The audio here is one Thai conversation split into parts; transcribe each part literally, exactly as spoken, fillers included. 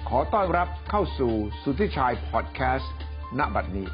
ขอต้อนรับเข้าสู่สุทธิชัยพอดแคสต์ณบัดนี้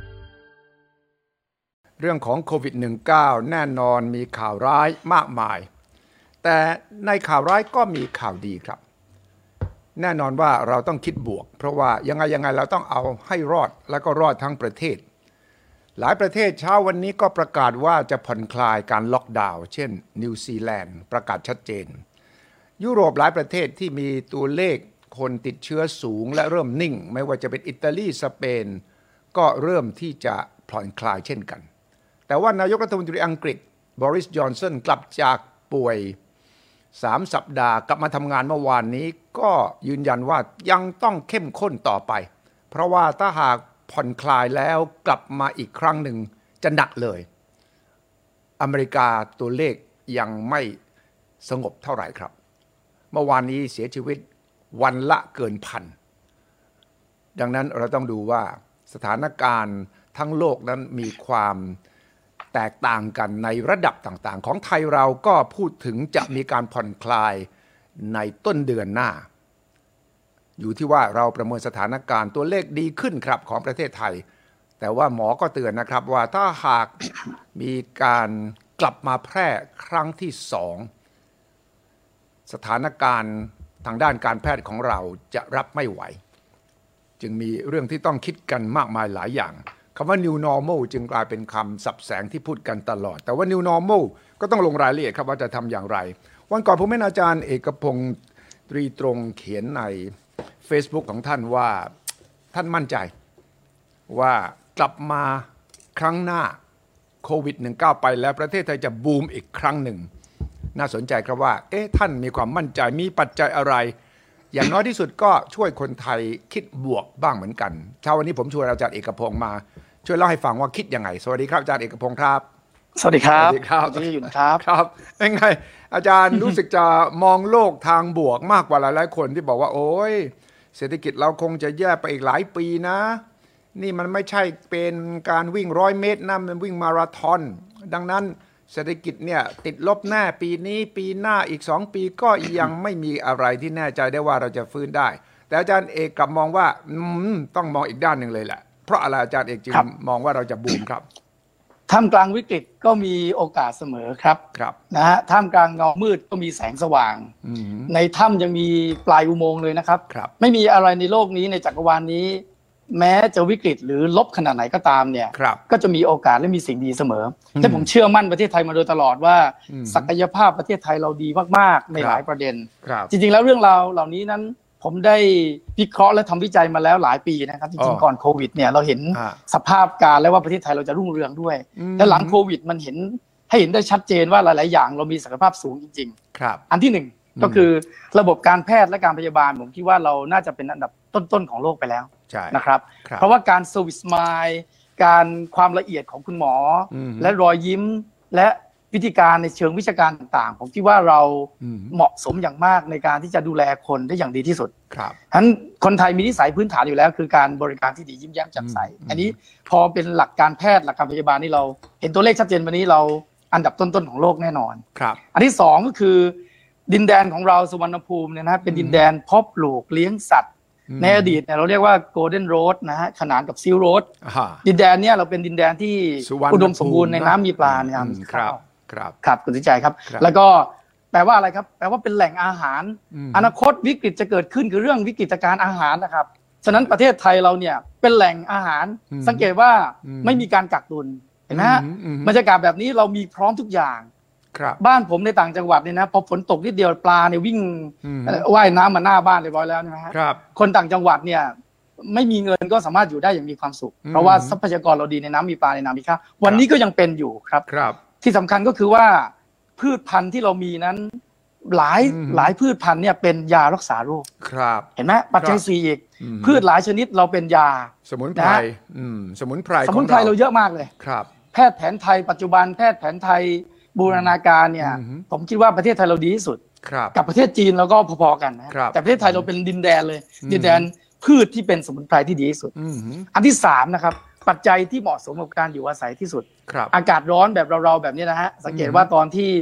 เรื่องของโควิด สิบเก้า แน่นอนมีข่าวร้ายมากมายแต่ในข่าวร้ายก็มีข่าวดีครับแน่นอนว่าเราต้องคิดบวกเพราะว่ายังไงยังไงเราต้องเอาให้รอดแล้วก็รอดทั้งประเทศหลายประเทศเช้าวันนี้ก็ประกาศว่าจะผ่อนคลายการล็อกดาวน์เช่นนิวซีแลนด์ประกาศชัดเจนยุโรปหลายประเทศที่มีตัวเลขคนติดเชื้อสูงและเริ่มนิ่งไม่ว่าจะเป็นอิตาลีสเปนก็เริ่มที่จะผ่อนคลายเช่นกันแต่ว่านายกรัฐมนตรีอังกฤษบริสจอนสันกลับจากป่วยสามสัปดาห์กลับมาทำงานเมื่อวานนี้ก็ยืนยันว่ายังต้องเข้มข้นต่อไปเพราะว่าถ้าหากผ่อนคลายแล้วกลับมาอีกครั้งหนึ่งจะหนักเลยอเมริกาตัวเลขยังไม่สงบเท่าไหร่ครับเมื่อวานนี้เสียชีวิตวันละเกินพันดังนั้นเราต้องดูว่าสถานการณ์ทั้งโลกนั้นมีความแตกต่างกันในระดับต่างๆของไทยเราก็พูดถึงจะมีการผ่อนคลายในต้นเดือนหน้าอยู่ที่ว่าเราประเมินสถานการณ์ตัวเลขดีขึ้นครับของประเทศไทยแต่ว่าหมอก็เตือนนะครับว่าถ้าหากมีการกลับมาแพร่ครั้งที่สองสถานการณ์ทางด้านการแพทย์ของเราจะรับไม่ไหวจึงมีเรื่องที่ต้องคิดกันมากมายหลายอย่างคำว่า new normal จึงกลายเป็นคำสับแสงที่พูดกันตลอดแต่ว่า new normal ก็ต้องลงรายละเอียดครับว่าจะทำอย่างไรวันก่อนผมเห็นอาจารย์เอกพงศ์ตรีตรงเขียนใน Facebook ของท่านว่าท่านมั่นใจว่ากลับมาครั้งหน้าโควิด สิบเก้า ไปแล้วประเทศไทยจะบูมอีกครั้งหนึ่งน่าสนใจครับว่าเอ๊ะท่านมีความมั่นใจมีปัจจัยอะไรอย่างน้อยที่สุดก็ช่วยคนไทยคิดบวกบ้างเหมือนกันเช้าวันนี้ผมชวนอาจารย์เอกพงศ์มาช่วยเล่าให้ฟังว่าคิดยังไงสวัสดีครับอาจารย์เอกพงศ์ครับสวัสดีครับสวัสดีครับที่อยู่ครับครับยังไงอาจารย์ รู้สึกจะมองโลกทางบวกมากกว่าหลายๆคนที่บอกว่าโอ้ยเศรษฐกิจเราคงจะแย่ไปอีกหลายปีนะนี่มันไม่ใช่เป็นการวิ่งร้อยเมตรนะมันวิ่งมาราธอนดังนั้นเศรษฐกิจเนี่ยติดลบแน่ปีนี้ปีหน้าอีกสองปีก็ยังไม่มีอะไรที่แน่ใจได้ว่าเราจะฟื้นได้แต่อาจารย์เอกกลับมองว่าต้องมองอีกด้านหนึ่งเลยแหละเพราะอะไรอาจารย์เอกจึงมองว่าเราจะบูมครับท่ามกลางวิกฤตก็มีโอกาสเสมอครับครับนะฮะท่ามกลางเงามืดก็มีแสงสว่างในถ้ำยังมีปลายอุโมงค์เลยนะครับไม่มีอะไรในโลกนี้ในจักรวาลนี้แม้จะวิกฤตหรือลบขนาดไหนก็ตามเนี่ยก็จะมีโอกาสและมีสิ่งดีเสมอแต่ผมเชื่อมั่นประเทศไทยมาโดยตลอดว่าศักยภาพประเทศไทยเราดีมากๆในหลายประเด็นจริงๆแล้วเรื่องราวเหล่านี้นั้นผมได้วิเคราะห์และทำวิจัยมาแล้วหลายปีนะครับจริงๆก่อนโควิดเนี่ยเราเห็นสภาพการและว่าประเทศไทยเราจะรุ่งเรืองด้วยแต่หลังโควิดมันเห็นให้เห็นได้ชัดเจนว่าหลายๆอย่างเรามีศักยภาพสูงจริงๆอันที่หนึ่งก็คือระบบการแพทย์และการพยาบาลผมคิดว่าเราน่าจะเป็นอันดับต้นๆของโลกไปแล้วนะครับเพราะว่าการเซอร์วิสมายการความละเอียดของคุณหมอและรอยยิ้มและวิธีการในเชิงวิชาการต่างๆผมคิดว่าเราเหมาะสมอย่างมากในการที่จะดูแลคนได้อย่างดีที่สุดครับฉะนั้นคนไทยมีนิสัยพื้นฐานอยู่แล้วคือการบริการที่ดียิ้มแย้มแจ่มใสอันนี้พอเป็นหลักการแพทย์หลักการพยาบาลนี่เราเห็นตัวเลขชัดเจนวันนี้เราอันดับต้นๆของโลกแน่นอนครับอันที่สองก็คือดินแดนของเราสุวรรณภูมิเนี่ยนะเป็นดินแดนเพาะปลูกเลี้ยงสัตว์ในอดีตเนี่ยเราเรียกว่า Golden Road นะฮะขนานกับ Silk Road ดินแดนเนี่ยเราเป็นดินแดนที่อุดมสมบูรณ์ในน้ำมีปลาในน้ำครับครับครับคุณสุใจครับแล้วก็แปลว่าอะไรครับแปลว่าเป็นแหล่งอาหารอนาคตวิกฤตจะเกิดขึ้นคือเรื่องวิกฤตการณ์อาหารนะครับฉะนั้นประเทศไทยเราเนี่ยเป็นแหล่งอาหารสังเกตว่าไม่มีการกักตุนเห็นไหมฮะบรรยากาศแบบนี้เรามีพร้อมทุกอย่างบ้านผมในต่างจังหวัดเนี่ยนะพอฝนตกนิดเดียวปลาเนี่ยวิ่งว่ายน้ำมาหน้าบ้านเรียบร้อยแล้วนะฮะคนต่างจังหวัดเนี่ยไม่มีเงินก็สามารถอยู่ได้อย่างมีความสุขเพราะว่าทรัพยากรเราดีในน้ำมีปลาในน้ำมีข้าววันนี้ก็ยังเป็นอยู่ครับที่สำคัญก็คือว่าพืชพันธุ์ที่เรามีนั้นหลายหลายพืชพันธุ์เนี่ยเป็นยารักษาโรคเห็นไหมปัจจัยสี่อีกพืชหลายชนิดเราเป็นยาสมุนไพรสมุนไพรสมุนไพรเราเยอะมากเลยแพทย์แผนไทยปัจจุบันแพทย์แผนไทยบูรณาการเนี่ยผมคิดว่าประเทศไทยเราดีที่สุดกับประเทศจีนเราก็พอๆกันนะแต่ประเทศไทยเราเป็นดินแดนเลยดินแดนพืชที่เป็นสมุนไพรที่ดีที่สุดอันที่สามนะครับปัจจัยที่เหมาะสมกับการอยู่อาศัยที่สุดอากาศร้อนแบบเราๆแบบนี้นะฮะสังเกตว่าตอนที่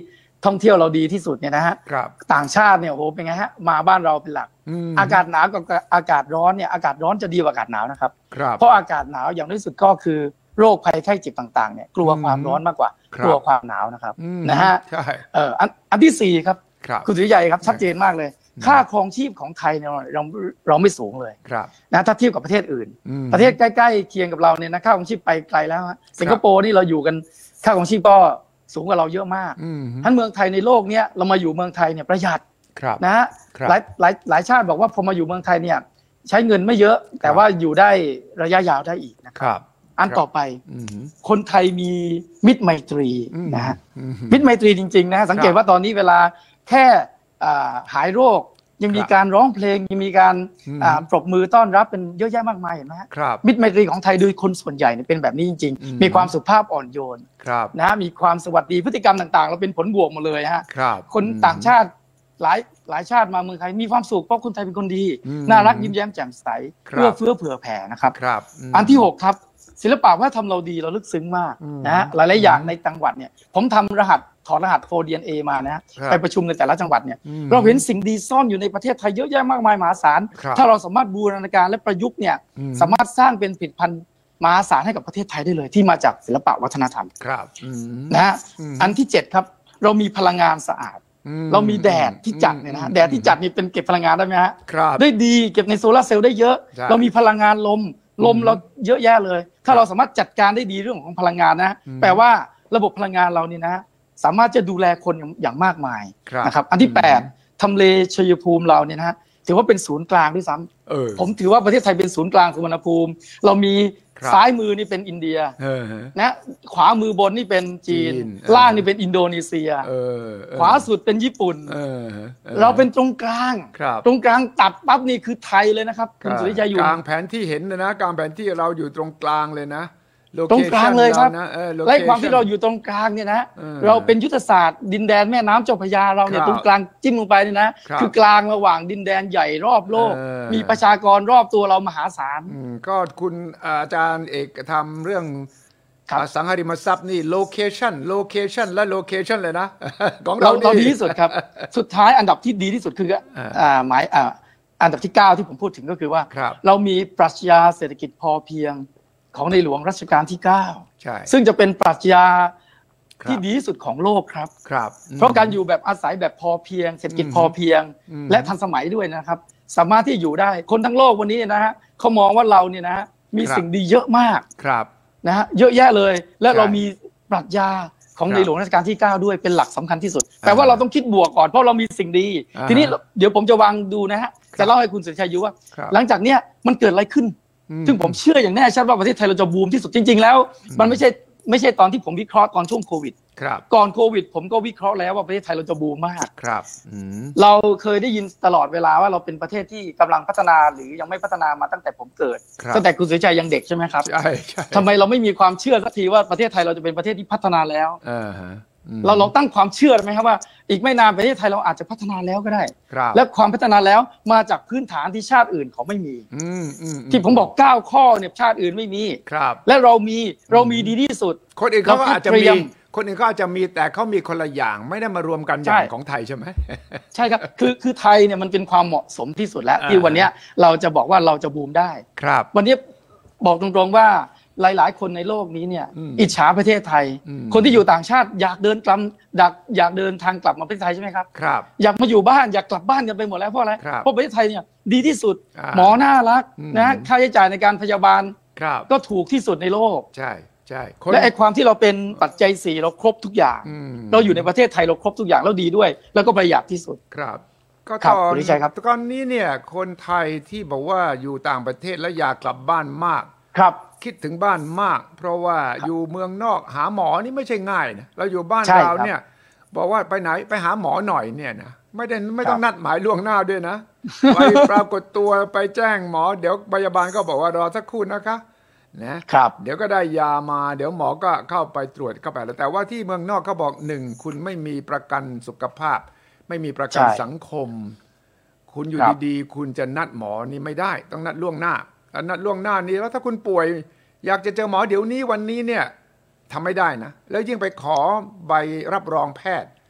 ท่องเที่ยวเราดีที่สุดเนี่ยนะฮะต่างชาติเนี่ยโอ้โหเป็นไงฮะมาบ้านเราเป็นหลักอากาศหนาวกับอากาศร้อนเนี่ยอากาศร้อนจะดีกว่าอากาศหนาวนะครับเพราะอากาศหนาวอย่างที่สุดก็คือโรคภัยไข้เจ็บต่างๆเนี่ยกลัวความร้อนมากกว่ากลัวความหนาวนะครับนะฮะเอ่ออันที่สี่ครับคุณสุริยัยครับชัดเจนมากเลยค่าครองชีพของไทยเนี่ยเราเราไม่สูงเลยนะถ้าเทียบกับประเทศอื่นประเทศใกล้ๆเคียงกับเราเนี่ยนะค่าครองชีพไปไกลแล้วฮะสิงคโปร์นี่เราอยู่กันค่าครองชีพก็สูงกว่าเราเยอะมากทั้นเมืองไทยในโลกเนี้ยเรามาอยู่เมืองไทยเนี่ยประหยัดนะฮะหลายหลายหลายชาติบอกว่าพอมาอยู่เมืองไทยเนี่ยใช้เงินไม่เยอะแต่ว่าอยู่ได้ระยะยาวได้อีกนะครับอันต่อไปคนไทยมีมิตรไมตรีนะฮะมิตรไมตรีจริงๆนะสังเกตว่าตอนนี้เวลาแค่หายโรคยังมีการร้องเพลงยังมีการปรบมือต้อนรับเป็นเยอะแยะมากมายเห็นไหมฮะมิตรไมตรีของไทยโดยคนส่วนใหญ่เป็นแบบนี้จริงๆมีความสุภาพอ่อนโยนนะมีความสวัสดีพฤติกรรมต่างๆเราเป็นผลบวกหมดเลยฮะคนต่างชาติหลายหลายชาติมาเมืองไทยมีความสุขเพราะคนไทยเป็นคนดีน่ารักยิ้มแย้มแจ่มใสเพื่อเฟื้อเผื่อแผ่นะครับอันที่หกครับศิลปะวัฒนธรรมเราดีเราลึกซึ้งมากนะฮะหลายๆอย่างในจังหวัดเนี่ยผมทำรหัสถอดรหัส โฟร์ ดี เอ็น เอ มานะไปประชุมในแต่ละจังหวัดเนี่ยเราเห็นสิ่งดีซ่อนอยู่ในประเทศไทยเยอะแยะมากมายมหาศาลถ้าเราสามารถบูรณาการและประยุกต์เนี่ยสามารถสร้างเป็นผลิตภัณฑ์มหาศาลให้กับประเทศไทยได้เลยที่มาจากศิลปะวัฒนธรรมนะฮะอันที่เจ็ดครับเรามีพลังงานสะอาดเรามีแดดที่จัดเนี่ยนะฮะแดดที่จัดนี่เป็นเก็บพลังงานได้ไหมฮะได้ดีเก็บในโซลาร์เซลล์ได้เยอะเรามีพลังงานลมลมเราเยอะแยะเลยถ้าเราสามารถจัดการได้ดีเรื่องของพลังงานนะแปลว่าระบบพลังงานเรานี่นะสามารถจะดูแลคนอย่างมากมายนะครับอันที่แปดทำเลชัยภูมิเราเนี่ยนะฮะถือว่าเป็นศูนย์กลางด้วยซ้ำผมถือว่าประเทศไทยเป็นศูนย์กลางสุวรรณภูมิเรามีซ้ายมือนี่เป็นอินเดียนะขวามือบนนี่เป็นจีนล่างนี่เป็นอินโดนีเซียขวาสุดเป็นญี่ปุ่นเราเป็นตรงกลางตรงกลางตัดปั๊บนี่คือไทยเลยนะครับคุณสุริยัยอยู่กลางแผนที่เห็นเลยนะกลางแผนที่เราอยู่ตรงกลางเลยนะตรงกลางเลยครับและความที่เราอยู่ตรงกลางเนี่ยนะเราเป็นยุทธศาสตร์ดินแดนแม่น้ำเจ้าพระยาเราเนี่ยตรงกลางจิ้มลงไปเนี่ยนะคือกลางระหว่างดินแดนใหญ่รอบโลกมีประชากรรอบตัวเรามหาศาลก็คุณอาจารย์เอกทำเรื่องสังหาริมทรัพย์นี่โลเคชั่นโลเคชั่นและโลเคชั่นเลยนะของเราเราดีที่สุดครับสุดท้ายอันดับที่ดีที่สุดคือหมายอันดับที่เก้าที่ผมพูดถึงก็คือว่าเรามีปรัชญาเศรษฐกิจพอเพียงของในหลวงรัชกาลที่เก้าซึ่งจะเป็นปรัชญาที่ดีที่สุดของโลกครับเพราะการอยู่แบบอาศัยแบบพอเพียงเศรษฐกิจพอเพียงและทันสมัยด้วยนะครับสามารถที่อยู่ได้คนทั้งโลกวันนี้นะฮะเขามองว่าเราเนี่ยนะฮะมีสิ่งดีเยอะมากนะฮะเยอะแยะเลยและเรามีปรัชญาของในหลวงรัชกาลที่เก้าด้วยเป็นหลักสำคัญที่สุดแต่ว่าเราต้องคิดบวกก่อนเพราะเรามีสิ่งดีทีนี้เดี๋ยวผมจะวางดูนะฮะจะเล่าให้คุณสุริชัยรู้ว่าหลังจากเนี้ยมันเกิดอะไรขึ้นซึ่งผมเชื่ออย่างแน่ชัดว่าประเทศไทยเราจะบูมที่สุดจริงๆแล้วมันไม่ใช่ไม่ใช่ตอนที่ผมวิเคราะห์ตอนช่วงโควิดก่อนโควิดผมก็วิเคราะห์แล้วว่าประเทศไทยเราจะบูมมากเราเคยได้ยินตลอดเวลาว่าเราเป็นประเทศที่กำลังพัฒนาหรือยังไม่พัฒนามาตั้งแต่ผมเกิดตั้งแต่คุณสุริชัยยังเด็กใช่ไหมครับใช่ทำไมเราไม่มีความเชื่อสักทีว่าประเทศไทยเราจะเป็นประเทศที่พัฒนาแล้วเราลองตั้งความเชื่อไหมครับว่าอีกไม่นานประเทศไทยเราอาจจะพัฒนาแล้วก็ได้และความพัฒนาแล้วมาจากพื้นฐานที่ชาติอื่นเขาไม่มีที่ผมบอกเก้าข้อเนี่ยชาติอื่นไม่มีและเรามีเรามีดีที่สุดคนอื่นเขาก็อาจจะมีคนอื่นก็อาจจะมีแต่เขามีคนละอย่างไม่ได้มารวมกันอย่างของไทยใช่ไหมใช่ครับคือคือไทยเนี่ยมันเป็นความเหมาะสมที่สุดแล้วที่วันนี้เราจะบอกว่าเราจะบูมได้วันนี้บอกตรงๆว่าหลายๆคนในโลกนี้เนี่ยอิจฉาประเทศไทยคนที่อยู่ต่างชาติอยากเดินกลับอยากอยากเดินทางกลับมาประเทศไทยใช่ไหมครับอยากมาอยู่บ้านอยากกลับบ้านกันไปหมดแล้วเพราะอะไรเพราะประเทศไทยเนี่ยดีที่สุดหมอน่ารักนะค่าใช้จ่ายในการพยาบาลก็ถูกที่สุดในโลกใช่ใช่และไอ้ความที่เราเป็นปัจจัยสี่เราครบทุกอย่างเราอยู่ในประเทศไทยเราครบทุกอย่างแล้วดีด้วยแล้วก็ประหยัดที่สุดครับก็ตอนตอนนี้เนี่ยคนไทยที่บอกว่าอยู่ต่างประเทศแล้วอยากกลับบ้านมากครับคิดถึงบ้านมากเพราะว่าอยู่เมืองนอกหาหมอนี่ไม่ใช่ง่ายนะเราอยู่บ้านเราเนี่ยบอกว่าไปไหนไปหาหมอหน่อยเนี่ยนะไม่ได้ไม่ต้องนัดหมายล่วงหน้าด้วยนะไปปรากฏตัวไปแจ้งหมอเดี๋ยวพยาบาลก็บอกว่ารอสักครู่นะคะนะครับเดี๋ยวก็ได้ยามาเดี๋ยวหมอก็เข้าไปตรวจเข้าไปแล้วแต่ว่าที่เมืองนอกเขาบอกหนึ่งคุณไม่มีประกันสุขภาพไม่มีประกันสังคมคุณอยู่ดีๆคุณจะนัดหมอนี่ไม่ได้ต้องนัดล่วงหน้านัดล่วงหน้านี้แล้วถ้าคุณป่วยอยากจะเจอหมอเดี๋ยวนี้วันนี้เนี่ยทำไม่ได้นะแล้วยิ่งไปขอใบรับรองแพทย์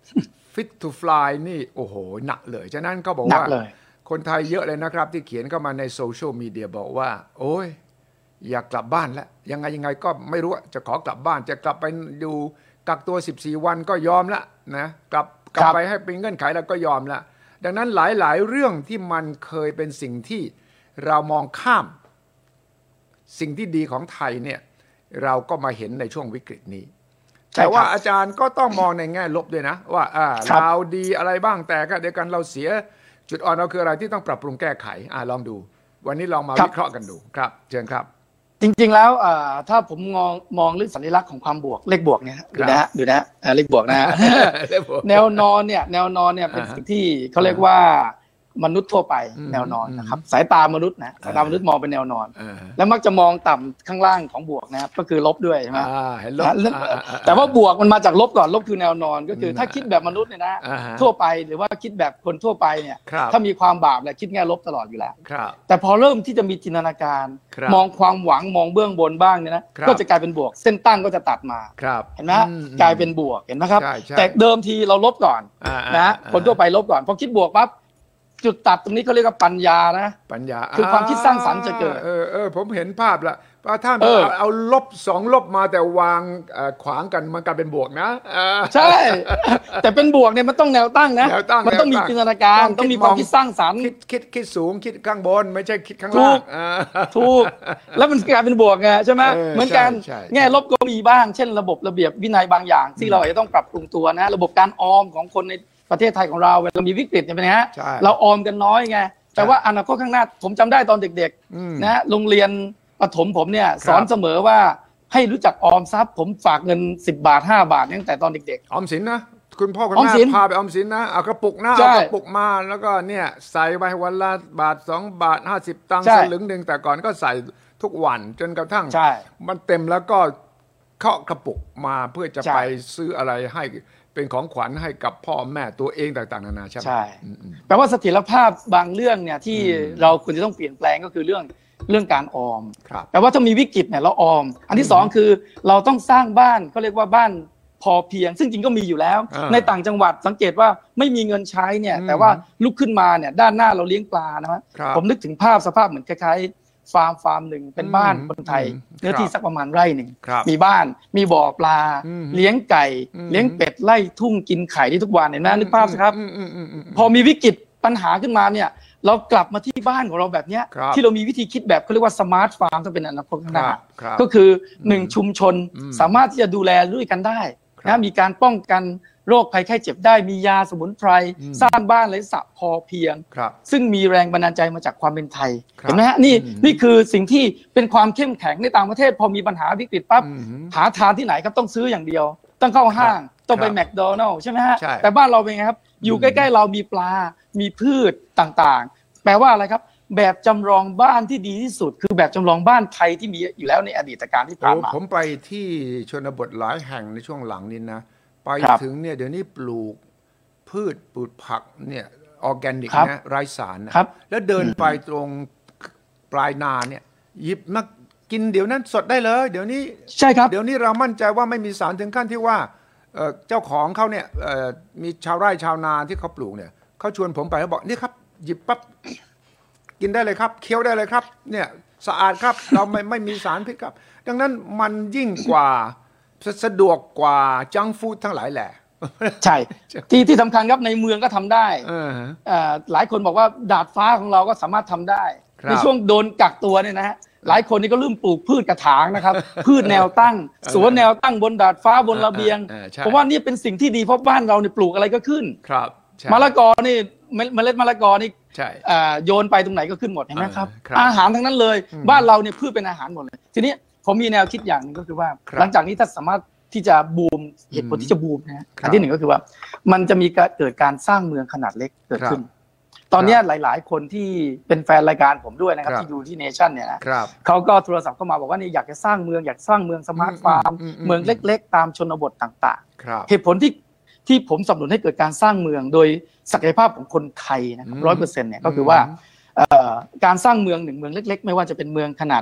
fit to fly นี่โอ้โหหนักเลยฉะนั้นเขาบอกว่าคนไทยเยอะเลยนะครับที่เขียนเข้ามาในโซเชียลมีเดียบอกว่าโอ้ยอยากกลับบ้านแล้วยังไงยังไงก็ไม่รู้จะขอกลับบ้านจะกลับไปอยู่กักตัวสิบสี่วันก็ยอมละนะกลับกลับไปให้เป็นเงื่อนไขแล้วก็ยอมละดังนั้นหลายๆเรื่องที่มันเคยเป็นสิ่งที่เรามองข้ามสิ่งที่ดีของไทยเนี่ยเราก็มาเห็นในช่วงวิกฤตนี้แต่ว่าอาจารย์ก็ต้องมองในแง่ลบด้วยนะว่าอ่าเราดีอะไรบ้างแต่ก็เดียวกันเราเสียจุดอ่อนเราคืออะไรที่ต้องปรับปรุงแก้ไขอ่าลองดูวันนี้ลองมาวิเคราะห์กันดูครับเชิญครับจริงๆแล้วถ้าผมมองมองเรื่องสัญลักษณ์ของความบวกเลขบวกเนี่ยดูนะฮะดูนะฮะเลขบวกนะฮะแนวนอนเนี่ยแนวนอนเนี่ยเป็นสิ่งที่เขาเรียกว่ามนุษย์ทั่วไปแนวนอนนะครับสายตามนุษย์นะสายตามนุษย์มองเป็นแนวนอนแล้วมักจะมองต่ำข้างล่างของบวกนะครับก็คือลบด้วยใช่ไหมแต่ว่าบวกมันมาจากลบก่อนลบคือแนวนอนก็คือถ้าคิดแบบมนุษย์เนี่ยนะทั่วไปหรือว่าคิดแบบคนทั่วไปเนี่ยถ้ามีความบาปเนี่ยคิดแง่ลบตลอดอยู่แล้วแต่พอเริ่มที่จะมีจินตนาการมองความหวังมองเบื้องบนบ้างเนี่ยนะก็จะกลายเป็นบวกเส้นตั้งก็จะตัดมาเห็นไหมกลายเป็นบวกเห็นไหมครับแต่เดิมทีเราลบก่อนนะคนทั่วไปลบก่อนพอคิดบวกปั๊บจุดตัดตรงนี้เขาเรียกว่าปัญญานะปัญญาคือความคิดสร้างสรรค์จะเกิดเออเออผมเห็นภาพละว่าถ้าเอาลบสองลบมาแต่วางขวางกันมันกลายเป็นบวกนะใช่แต่เป็นบวกเนี่ยมันต้องแนวตั้งนะมันต้องมีจินตนาการต้องมีความคิดสร้างสรรค์คิดคิดคิดสูงคิดข้างบนไม่ใช่คิดข้างล่างถูกแล้วมันกลายเป็นบวกไงใช่ไหมเหมือนกันแง่ลบก็มีบ้างเช่นระบบระเบียบวินัยบางอย่างที่เราอาจจะต้องปรับปรุงตัวนะระบบการออมของคนในประเทศไทยของเราเวลามีวิกฤตเนี่ยเป็นไงฮะเราออมกันน้อยไงแต่ว่าอนาคตข้างหน้าผมจำได้ตอนเด็กๆนะโรงเรียนประถมผมเนี่ยสอนเสมอว่าให้รู้จักออมทรัพย์ผมฝากเงินสิบบาทห้าบาทตั้งแต่ตอนเด็กๆออมสินนะคุณพ่อคุณแม่พาไปออมสินนะเอากระปุกหน้าเอากระปุกมาแล้วก็เนี่ยใส่ไปวันละบาทสองบาทห้าสิบตังค์สลึงหนึ่งแต่ก่อนก็ใส่ทุกวันจนกระทั่งมันเต็มแล้วก็เคาะกระปุกมาเพื่อจะไปซื้ออะไรให้เป็นของขวัญให้กับพ่อแม่ตัวเองต่างๆนานาใช่ไหมใช่แปลว่าเสถียรภาพบางเรื่องเนี่ยที่เราควรจะต้องเปลี่ยนแปลงก็คือเรื่องเรื่องการออมแต่ว่าถ้ามีวิกฤตเนี่ยเราออมอันที่สองคือเราต้องสร้างบ้านเขาเรียกว่าบ้านพอเพียงซึ่งจริงก็มีอยู่แล้วในต่างจังหวัดสังเกตว่าไม่มีเงินใช้เนี่ยแต่ว่าลุกขึ้นมาเนี่ยด้านหน้าเราเลี้ยงปลานะครับผมนึกถึงภาพสภาพเหมือนคล้ายๆฟาร์มฟาร์มหนึ่งเป็นบ้านคนไทยเนื้อที่สักประมาณไร่หนึ่งมีบ้านมีบ่อปลาเลี้ยงไก่เลี้ยงเป็ดไล่ทุ่งกินไข่ที่ทุกวันเห็นไหมนึกภาพสิครับพอมีวิกฤตปัญหาขึ้นมาเนี่ยเรากลับมาที่บ้านของเราแบบนี้ที่เรามีวิธีคิดแบบเขาเรียกว่าสมาร์ทฟาร์มต้องเป็นอนาคตข้างหน้าก็คือหนึ่งชุมชนสามารถที่จะดูแลด้วยกันได้นะมีการป้องกันโรคภัยไข้เจ็บได้มียาสมุนไพรสร้างบ้านและสระพอเพียงซึ่งมีแรงบันดาลใจมาจากความเป็นไทยเห็นไหมฮะนี่นี่คือสิ่งที่เป็นความเข้มแข็งในต่างประเทศพอมีปัญหาวิกฤตปั๊บหาทานที่ไหนครับต้องซื้ออย่างเดียวต้องเข้าห้างต้องไปแมคโดนัลล์ใช่ไหมฮะแต่บ้านเราเป็นไงครับอยู่ใกล้ๆเรามีปลามีพืชต่างๆแปลว่าอะไรครับแบบจำลองบ้านที่ดีที่สุดคือแบบจำลองบ้านไทยที่มีอยู่แล้วในอดีตการที่ผ่านมาผมไปที่ชนบทหลายแห่งในช่วงหลังนี้นะไปถึงเนี่ยเดี๋ยวนี้ปลูกพืชปลูกผักเนี่ยออร์แกนิกนะไร้สารนะแล้วเดินไปตรงปลายนาเนี่ยหยิบมากินเดี๋ยวนั้นสดได้เลยเดี๋ยวนี้ใช่ครับเดี๋ยวนี้เรามั่นใจว่าไม่มีสารถึงขั้นที่ว่าเจ้าของเขาเนี่ยมีชาวไร่ชาวนาที่เขาปลูกเนี่ยเขาชวนผมไปเขาบอกนี่ครับหยิบปั๊บกินได้เลยครับเคี้ยวได้เลยครับเนี่ยสะอาดครับเราไม่ไม่มีสารพิษครับดังนั้นมันยิ่งกว่าสะดวกกว่าจังฟู้ดทั้งหลายแหละใช่ที่ที่สำคัญครับในเมืองก็ทำได้หลายคนบอกว่าดาดฟ้าของเราก็สามารถทำได้ในช่วงโดนกักตัวเนี่ยนะฮะหลายคนนี่ก็เริ่มปลูกพืชกระถางนะครับพืชแนวตั้งสวนแนวตั้งบนดาดฟ้าบนระเบียงผมว่านี่เป็นสิ่งที่ดีเพราะบ้านเราเนี่ยปลูกอะไรก็ขึ้นมะละกอนี่เมล็ดมะละกอนี่โยนไปตรงไหนก็ขึ้นหมดเห็นไหมครับอาหารทั้งนั้นเลยบ้านเราเนี่ยพืชเป็นอาหารหมดเลยทีนี้ผมมีแนวคิดอย่างนึงก็คือว่าหลังจากนี้ถ้าสามารถที่จะบูมเหตุผลที่จะบูมนะอันที่หนึ่งก็คือว่ามันจะมีการเกิดการสร้างเมืองขนาดเล็กเกิดขึ้นตอนนี้หลายๆคนที่เป็นแฟนรายการผมด้วยนะครับที่ดูที่เนชั่นเนี่ยนะเขาก็โทรศัพท์เข้ามาบอกว่านี่อยากจะสร้างเมืองอยากสร้างเมืองสมาร์ทฟาร์มเมืองเล็กๆตามชนบทต่างๆเหตุผลที่ที่ผมสนับสนุนให้เกิดการสร้างเมืองโดยศักยภาพของคนไทยนะครับร้อยเปอร์เซ็นต์เนี่ยก็คือว่าการสร้างเมืองหนึ่งเมืองเล็กๆไม่ว่าจะเป็นเมืองขนาดสัก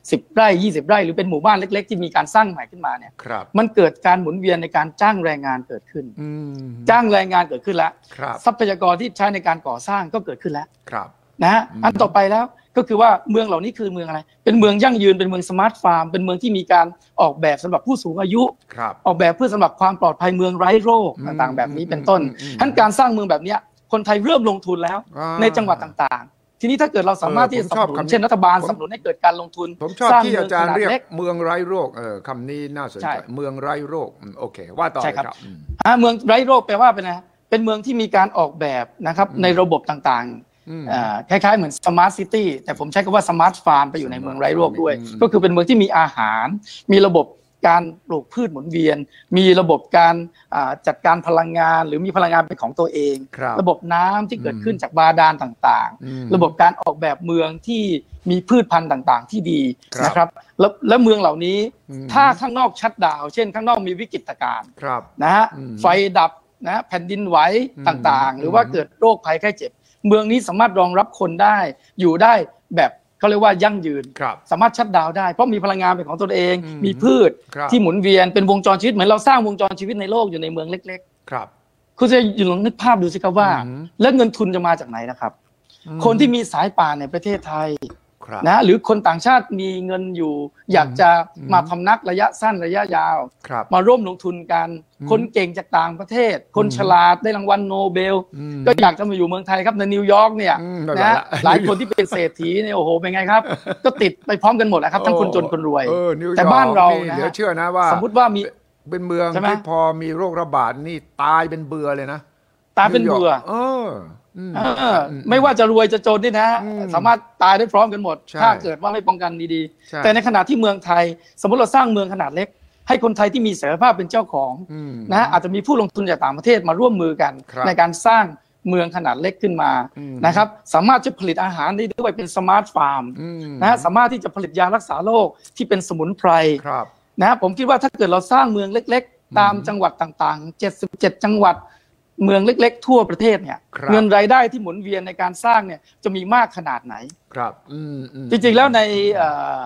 สิบไร่ยี่สิบไร่หรือเป็นหมู่บ้านเล็กๆที่มีการสร้างใหม่ขึ้นมาเนี่ยมันเกิดการหมุนเวียนในการจ้างแรงงานเกิดขึ้นจ้างแรงงานเกิดขึ้นแล้วทรัพยากรที่ใช้ในการก่อสร้างก็เกิดขึ้นแล้วนะฮะอันต่อไปแล้วก็คือว่าเมืองเหล่านี้คือเมืองอะไรเป็นเมืองยั่งยืนเป็นเมืองสมาร์ทฟาร์มเป็นเมืองที่มีการออกแบบสำหรับผู้สูงอายุออกแบบเพื่อสำหรับความปลอดภัยเมืองไร้โรคต่างๆแบบนี้เป็นต้นทั้นการสร้างเมืองแบบนี้คนไทยเริ่มลงทุนแล้วในจังหวัดต่างๆทีนี้ถ้าเกิดเราสามารถที่จะสนับสนุนเช่นรัฐบาลสนับสนุนให้เกิดการลงทุนผมชอบที่อาจารย์เรียกเมืองไร้โรคเออคำนี้น่าสนใจเมืองไร้โรคโอเคว่าต่อเลยครับเมืองไร้โรคแปลว่าเป็นอะไรเป็นเมืองที่มีการออกแบบนะครับในระบบต่างๆคล้ายๆเหมือนสมาร์ทซิตี้แต่ผมใช้คำว่าสมาร์ทฟาร์มไปอยู่ในเมืองไร้โรคด้วยก็คือเป็นเมืองที่มีอาหารมีระบบการปลูกพืชหมุนเวียนมีระบบการจัดการพลังงานหรือมีพลังงานเป็นของตัวเองรระบบน้ำที่เกิดขึ้นจากบาดาลต่างๆระบบการออกแบบเมืองที่มีพืชพันธุ์ต่างๆที่ดีนะครับแล้วแล้วเมืองเหล่านี้ถ้าข้างนอกชัตดาวน์เช่นข้างนอกมีวิกฤตการณ์นะฮะไฟดับนะแผ่นดินไหวต่างๆหรือว่าเกิดโรคภัยไข้เจ็บเมืองนี้สามารถรองรับคนได้อยู่ได้แบบเขาเรียกว่ายั่งยืนสามารถชัตดาวน์ได้เพราะมีพลังงานเป็นของตนเองมีพืชที่หมุนเวียนเป็นวงจรชีวิตเหมือนเราสร้างวงจรชีวิตในโลกอยู่ในเมืองเล็กๆครับคุณจะอยู่ลองนึกภาพดูสิครับว่าแล้วเงินทุนจะมาจากไหนนะครับคนที่มีสายป่านในประเทศไทยนะหรือคนต่างชาติมีเงินอยู่อยากจะมาพำนักระยะสั้นระยะยาวมาร่วมลงทุนกันคนเก่งจากต่างประเทศคนฉลาดได้รางวัลโนเบลก็อยากจะมาอยู่เมืองไทยครับในนิวยอร์กเนี่ยนะหลายคนที่เป็นเศรษฐีเนี่ยโอ้โหเป็นไงครับก็ติดไปพร้อมกันหมดนะครับทั้งคนจนคนรวยแต่บ้านเรานะเหลือเชื่อนะว่าสมมติว่ามีเป็นเมืองที่พอมีโรคระบาดนี่ตายเป็นเบื่อเลยนะตายเป็นเบื่อเออไม่ว่าจะรวยจะจนนี่นะสามารถตายได้พร้อมกันหมดถ้าเกิดว่าไม่ป้องกันดีๆแต่ในขณะที่เมืองไทยสมมติเราสร้างเมืองขนาดเล็กให้คนไทยที่มีศักยภาพเป็นเจ้าของนะอาจจะมีผู้ลงทุนจากต่างประเทศมาร่วมมือกันในการสร้างเมืองขนาดเล็กขึ้นมานะครับสามารถจะผลิตอาหารได้ด้วยเป็นสมาร์ทฟาร์มนะสามารถที่จะผลิตยารักษาโรคที่เป็นสมุนไพรนะผมคิดว่าถ้าเกิดเราสร้างเมืองเล็กๆตามจังหวัดต่างๆเจ็ดสิบเจ็ดจังหวัดเมืองเล็กๆทั่วประเทศเนี่ยเงินรายได้ที่หมุนเวียนในการสร้างเนี่ยจะมีมากขนาดไหนครับจริงๆแล้วใน อี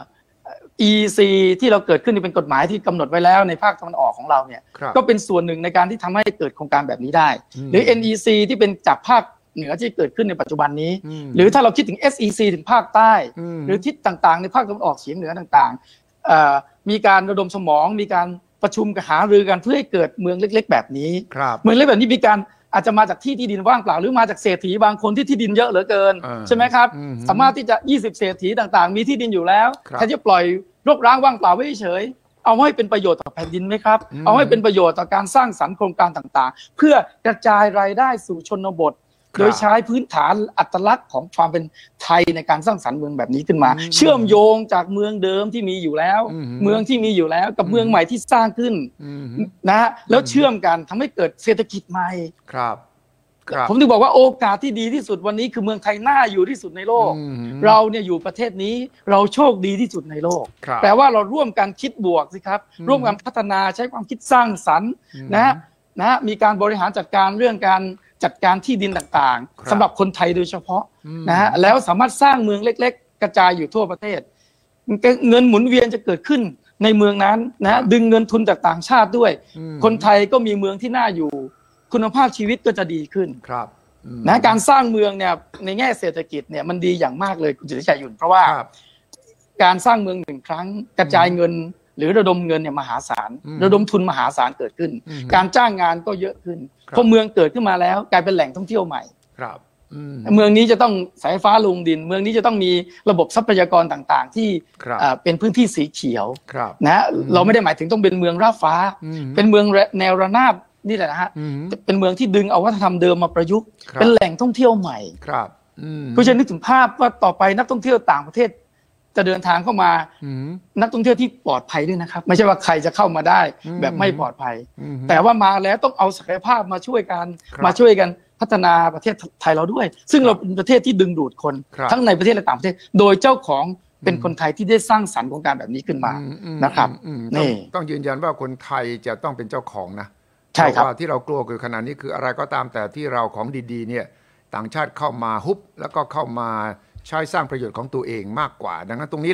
อี ซี ที่เราเกิดขึ้นเป็นกฎหมายที่กำหนดไว้แล้วในภาคตะวันออกของเราเนี่ยก็เป็นส่วนหนึ่งในการที่ทำให้เกิดโครงการแบบนี้ได้หรือ เอ็น อี ซี ที่เป็นจากภาคเหนือที่เกิดขึ้นในปัจจุบันนี้หรือถ้าเราคิดถึง เอส อี ซี ถึงภาคใต้หรือทิศต่างๆในภาคตะวันออกเฉียงเหนือต่างๆมีการระดมสมองมีการประชุมหารือกันเพื่อให้เกิดเมืองเล็กๆแบบนี้เมืองเล็กแบบนี้มีการอาจจะมาจากที่ที่ดินว่างเปล่าหรือมาจากเศรษฐีบางคนที่ที่ดินเยอะเหลือเกินใช่ไหมครับสามารถที่จะยี่สิบเศรษฐีต่างๆมีที่ดินอยู่แล้วแค่จะปล่อยรกร้างว่างเปล่าไว้เฉยเอาให้เป็นประโยชน์ต่อแผ่นดินไหมครับเอาให้เป็นประโยชน์ต่อการสร้างสรรค์โครงการต่างๆเพื่อกระจายรายได้สู่ชนบทโดยใช้พื้นฐานอัตลักษณ์ของความเป็นไทยในการสร้างสรรค์เมืองแบบนี้ขึ้นมาเชื่อมโยงจากเมืองเดิมที่มีอยู่แล้วเมืองที่มีอยู่แล้วกับเมืองใหม่ที่สร้างขึ้นนะแล้วเชื่อมกันทำให้เกิดเศรษฐกิจใหม่ครับผมถึงบอกว่าโอกาสที่ดีที่สุดวันนี้คือเมืองไทยน่าอยู่ที่สุดในโลกเราเนี่ยอยู่ประเทศนี้เราโชคดีที่สุดในโลกแปลว่าเราร่วมกันคิดบวกสิครับร่วมกันพัฒนาใช้ความคิดสร้างสรรค์นะนะมีการบริหารจัดการเรื่องการจัดการที่ดินต่างๆสำหรับคนไทยโดยเฉพาะนะฮะแล้วสามารถสร้างเมืองเล็กๆกระจายอยู่ทั่วประเทศเงินหมุนเวียนจะเกิดขึ้นในเมืองนั้นนะดึงเงินทุนจากต่างชาติด้วยคนไทยก็มีเมืองที่น่าอยู่คุณภาพชีวิตก็จะดีขึ้นครับนะการสร้างเมืองเนี่ยในแง่เศรษฐกิจเนี่ยมันดีอย่างมากเลยคุณจิตชัยยุ่นเพราะว่าการสร้างเมืองหนึ่งครั้งกระจายเงินหรือระดมเงินเนี่ยมหาศาลระดมทุนมหาศาลเกิดขึ้นการจ้างงานก็เยอะขึ้นพอเมืองเกิดขึ้นมาแล้วกลายเป็นแหล่งท่องเที่ยวใหม่ครับเมืองนี้จะต้องสายฟ้าลงดินเมืองนี้จะต้องมีระบบทรัพยากรต่างๆที่เป็นพื้นที่สีเขียวนะเราไม่ได้หมายถึงต้องเป็นเมืองราบฟ้าเป็นเมืองแนวระนาบนี่แหละนะฮะเป็นเมืองที่ดึงเอาวัฒนธรรมเดิมมาประยุกต์เป็นแหล่งท่องเที่ยวใหม่ครับผู้ชมนึกถึงภาพว่าต่อไปนักท่องเที่ยวต่างประเทศจะเดินทางเข้ามานักท่องเที่ยวที่ปลอดภัยด้วยนะครับไม่ใช่ว่าใครจะเข้ามาได้แบบไม่ปลอดภัยแต่ว่ามาแล้วต้องเอาศักยภาพมาช่วยกันมาช่วยกันพัฒนาประเทศไทยเราด้วยซึ่งเราเป็นประเทศที่ดึงดูดคนทั้งในประเทศและต่างประเทศโดยเจ้าของเป็นคนไทยที่ได้สร้างสรรค์โครงการแบบนี้ขึ้นมานะครับนี่ต้องยืนยันว่าคนไทยจะต้องเป็นเจ้าของนะใช่ครับที่เรากลัวคือขณะนี้คืออะไรก็ตามแต่ที่เราของดีๆเนี่ยต่างชาติเข้ามาฮุบแล้วก็เข้ามาใช้สร้างประโยชน์ของตัวเองมากกว่าดังนั้นตรงนี้แหละ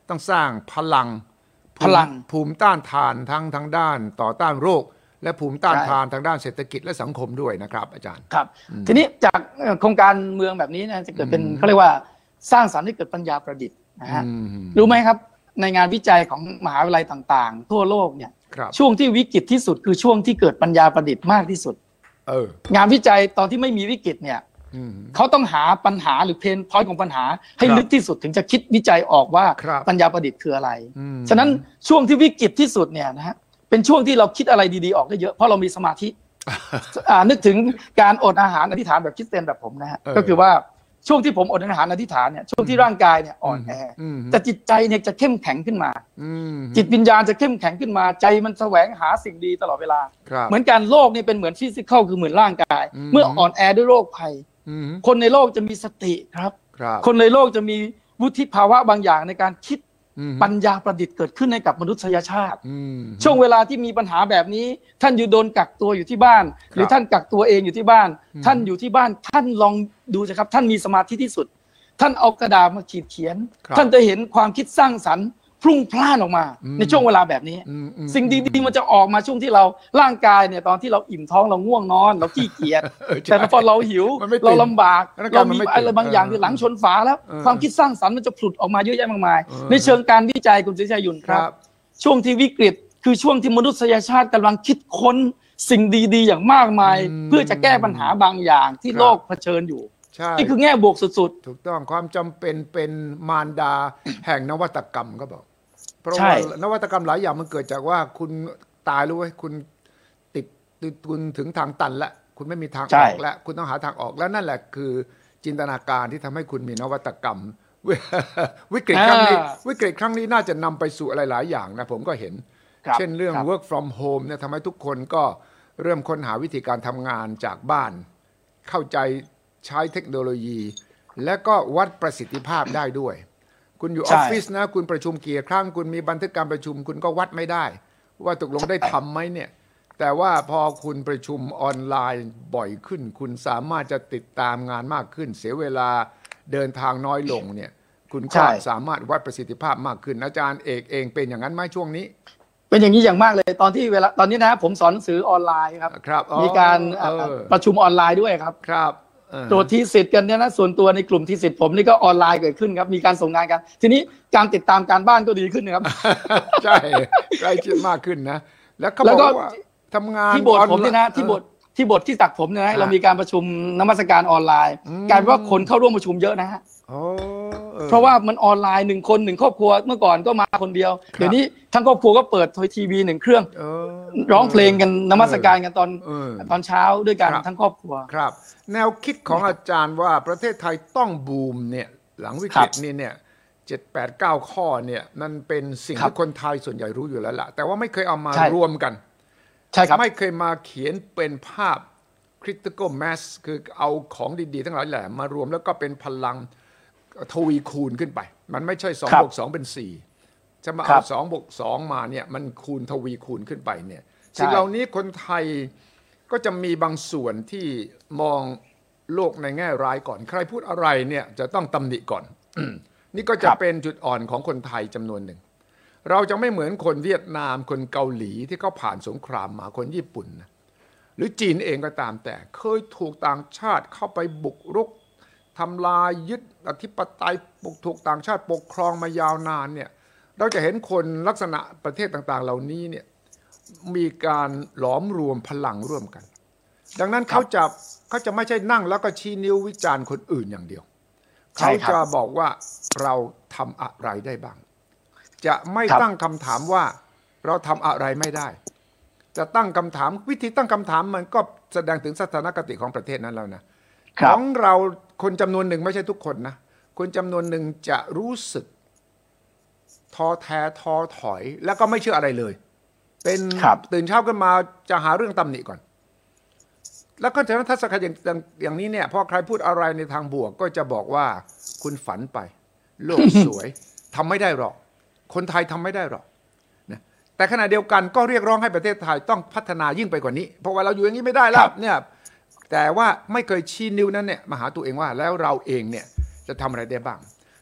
ต้องสร้างพลังพลังภูมิต้านทานทั้งทางด้านต่อต้านโรคและภูมิต้านทานทางด้านเศรษฐกิจและสังคมด้วยนะครับอาจารย์ครับทีนี้จากโครงการเมืองแบบนี้นะจะเกิดเป็นเขาเรียกว่าสร้างสรรค์ให้เกิดปัญญาประดิษฐ์นะฮะรู้ไหมครับในงานวิจัยของมหาวิทยาลัยต่างๆทั่วโลกเนี่ยช่วงที่วิกฤตที่สุดคือช่วงที่เกิดปัญญาประดิษฐ์มากที่สุดเอองานวิจัยตอนที่ไม่มีวิกฤตเนี่ยเขาต้องหาปัญหาหรือเพนพอยต์ของปัญหาให้ลึกที่สุดถึงจะคิดวิจัยออกว่าปัญญาประดิษฐ์คืออะไรฉะนั้นช่วงที่วิกฤตที่สุดเนี่ยนะฮะเป็นช่วงที่เราคิดอะไรดีๆออกได้เยอะเพราะเรามีสมาธินึกถึงการอดอาหารอธิษฐานแบบคริสเตียนแบบผมนะฮะก็คือว่าช่วงที่ผมอดอาหารอธิษฐานเนี่ยช่วงที่ร่างกายเนี่ยอ่อนแอแต่จิตใจเนี่ยจะเข้มแข็งขึ้นมาจิตวิญญาณจะเข้มแข็งขึ้นมาใจมันแสวงหาสิ่งดีตลอดเวลาเหมือนการโลกนี่เป็นเหมือนฟิสิกอลคือเหมือนร่างกายเมื่ออ่อนแอด้วยโรคภัยคนในโลกจะมีสติครับคนในโลกจะมีวุฒิภาวะบางอย่างในการคิดปัญญาประดิษฐ์เกิดขึ้นให้กับมนุษยชาติช่วงเวลาที่มีปัญหาแบบนี้ท่านอยู่โดนกักตัวอยู่ที่บ้านหรือท่านกักตัวเองอยู่ที่บ้านท่านอยู่ที่บ้านท่านลองดูสิครับท่านมีสมาธิที่สุดท่านเอากระดาษมาขีดเขียนท่านจะเห็นความคิดสร้างสรรค์พุ่งพล่านออกมาในช่วงเวลาแบบนี้สิ่งดีๆมันจะออกมาช่วงที่เราร่างกายเนี่ยตอนที่เราอิ่มท้องเราง่วงนอนเราขี้เกียจแต่พอเราหิวเราลำบากเรามีอะไรบางอย่างที่หลังชนฝาแล้วความคิดสร้างสรรค์มันจะผลุดออกมาเยอะแยะมากมายในเชิงการวิจัยคุณศรีชัยยุนครับช่วงที่วิกฤตคือช่วงที่มนุษยชาติกำลังคิดค้นสิ่งดีๆอย่างมากมายเพื่อจะแก้ปัญหาบางอย่างที่โลกเผชิญอยู่นี่คือแง่บวกสุดๆถูกต้องความจำเป็นเป็นมารดาแห่งนวัตกรรมก็บอกเพราะว่านวัตกรรมหลายอย่างมันเกิดจากว่าคุณตายรู้ไหมคุณติดติดคุณถึงทางตันแล้วคุณไม่มีทางออกแล้วคุณต้องหาทางออกแล้วนั่นแหละคือจินตนาการที่ทำให้คุณมีนวัตกรรมวิกฤตครั้งนี้วิกฤตครั้งนี้น่าจะนำไปสู่อะไรหลายอย่างนะผมก็เห็นเช่นเรื่อง work from home เนี่ยทำให้ทุกคนก็เริ่มค้นหาวิธีการทำงานจากบ้านเข้าใจใช้เทคโนโลยีและก็วัดประสิทธิภาพได้ด้วยคุณอยู่ออฟฟิศนะคุณประชุมกี่ครั้งคุณมีบันทึกการประชุมคุณก็วัดไม่ได้ว่าตกลงได้ทำไหมเนี่ยแต่ว่าพอคุณประชุมออนไลน์บ่อยขึ้นคุณสามารถจะติดตามงานมากขึ้นเสียเวลาเดินทางน้อยลงเนี่ยคุณก็สามารถวัดประสิทธิภาพมากขึ้นอาจารย์เอกเองเป็นอย่างนั้นไหมช่วงนี้เป็นอย่างนี้อย่างมากเลยตอนที่เวลาตอนนี้นะผมสอนหนังสือออนไลน์ครับมีการประชุมออนไลน์ด้วยครับครับตัวทีสิทธิ์กันเนี่ยนะส่วนตัวในกลุ่มทีสิทธิ์ผมนี่ก็ออนไลน์เกิดขึ้นครับมีการส่งงานกันทีนี้การติดตามการบ้านก็ดีขึ้นนะครับใช่ใกล้ชิดมากขึ้นนะแล้วเขาบอกว่าทำงานที่โบสถ์ผมนี่นะที่โบสถ์ที่โบสถ์ที่ตักผมเนี่ยนะเรามีการประชุมนมัสการออนไลน์กลายเป็นว่าคนเข้าร่วมประชุมเยอะนะฮะเพราะว่ามันออนไลน์หนึ่งคนหนึ่งครอบครัวเมื่อก่อนก็มาคนเดียวเดี๋ยวนี้ทั้งครอบครัวก็เปิดทีวีหนึ่งเครื่องร้องเพลงกันนมัสการกันตอนตอนเช้าด้วยกันทั้งครอบครัวครับแนวคิดของอาจารย์ว่าประเทศไทยต้องบูมเนี่ยหลังวิกฤตนี้เนี่ยเจ็ดแปดเก้าข้อเนี่ยมันเป็นสิ่งที่คนไทยส่วนใหญ่รู้อยู่แล้วล่ะแต่ว่าไม่เคยเอามารวมกันใช่ครับไม่เคยมาเขียนเป็นภาพ critical mass คือเอาของดีๆทั้งหลายแหล่มารวมแล้วก็เป็นพลังทวีคูณขึ้นไปมันไม่ใช่สองบวกสองเป็นสี่จะมาเอาสองบวกสองมาเนี่ยมันคูณทวีคูณขึ้นไปเนี่ยสิ่งเหล่านี้คนไทยก็จะมีบางส่วนที่มองโลกในแง่ร้ายก่อนใครพูดอะไรเนี่ยจะต้องตำหนิก่อน นี่ก็จะเป็นจุดอ่อนของคนไทยจำนวนหนึ่งเราจะไม่เหมือนคนเวียดนามคนเกาหลีที่เขาผ่านสงครามมาคนญี่ปุ่นนะหรือจีนเองก็ตามแต่เคยถูกต่างชาติเข้าไปบุกรุกทำลายยึดอธิปไตยปกถูกต่างชาติปกครองมายาวนานเนี่ยเราจะเห็นคนลักษณะประเทศต่างๆเหล่านี้เนี่ยมีการหลอมรวมพลังร่วมกันดังนั้นเขาจะเขาจะไม่ใช่นั่งแล้วก็ชี้นิ้ววิจารณ์คนอื่นอย่างเดียวเขาจะบอกว่าเราทำอะไรได้บ้างจะไม่ตั้งคำถามว่าเราทำอะไรไม่ได้จะตั้งคำถามวิธีตั้งคำถามมันก็แสดงถึงทัศนคติของประเทศนั้นแล้วนะของเราคนจำนวนหนึ่งไม่ใช่ทุกคนนะคนจำนวนหนึ่งจะรู้สึกท้อแท้ท้อถอยแล้วก็ไม่เชื่ออะไรเลยเป็นตื่นเช้าขึ้นมาจะหาเรื่องตำหนิก่อนแล้วก็จากนั้นทัศนคติอย่างอย่างนี้เนี่ยพอใครพูดอะไรในทางบวกก็จะบอกว่าคุณฝันไปโลกสวยทำไม่ได้หรอกคนไทยทำไม่ได้หรอกนะแต่ขณะเดียวกันก็เรียกร้องให้ประเทศไทยต้องพัฒนายิ่งไปกว่านี้เพราะว่าเราอยู่อย่างนี้ไม่ได้แล้วเนี่ยแต่ว่าไม่เคยชี้นิ้วนั้นเนี่ยมาหาตัวเองว่าแล้วเราเองเนี่ยจะทำอะไรได้บ้าง